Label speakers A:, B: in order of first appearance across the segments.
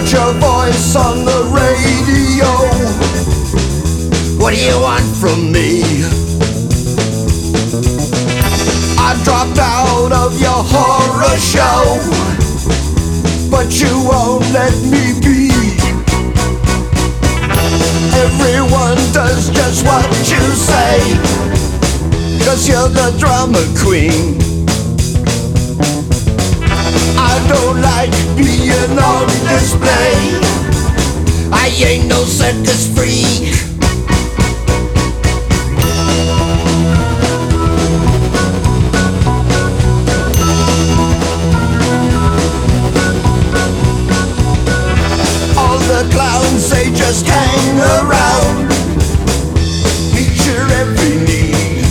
A: heard your voice on the radio. What do you want from me? I dropped out of your horror show, but you won't let me be. Everyone does just what you say, 'cause you're the drama queen. I don't like being on display. I ain't no circus freak. All the clowns, they just hang around, meet your every need.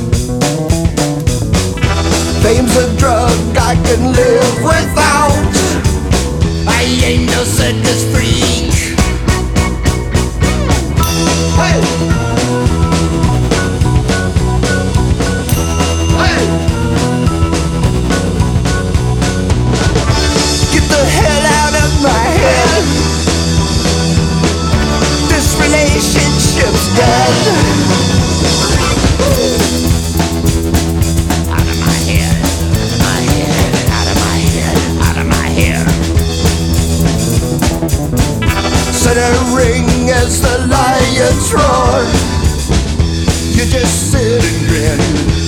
A: Fame's a drug I can live without. I ain't no circus freak. Hey! Hey! Get the hell out of my head. This relationship's dead. Out of my head, my head, out of my head, out of my head. Set a ring as the lions roar. You just sit and grin.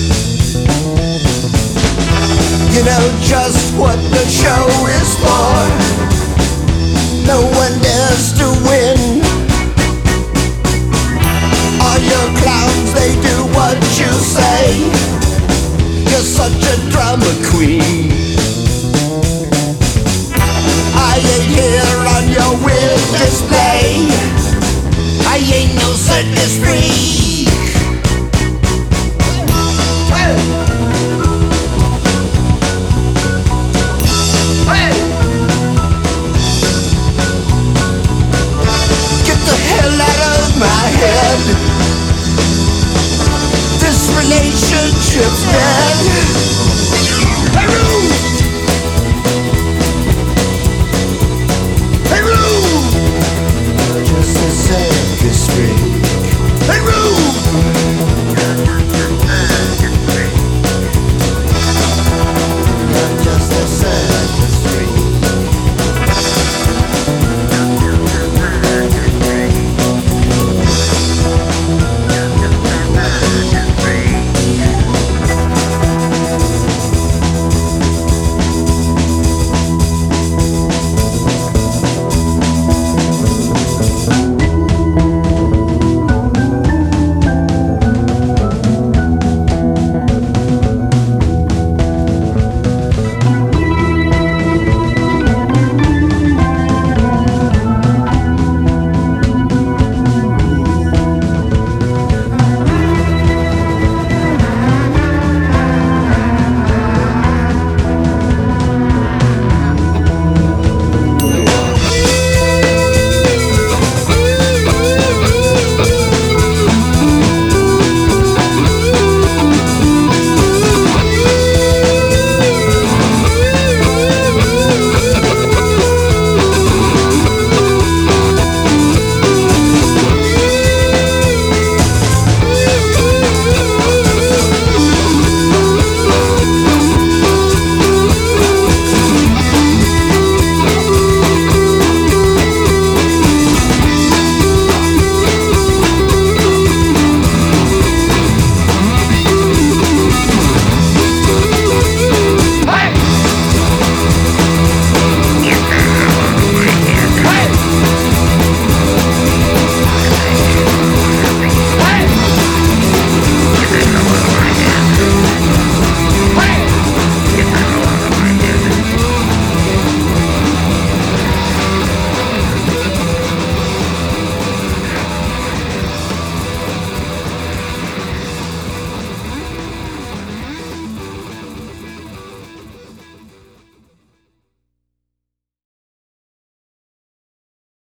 A: You know just what the show is for. No one dares to win. All your clowns, they do what you say. You're such a drama queen.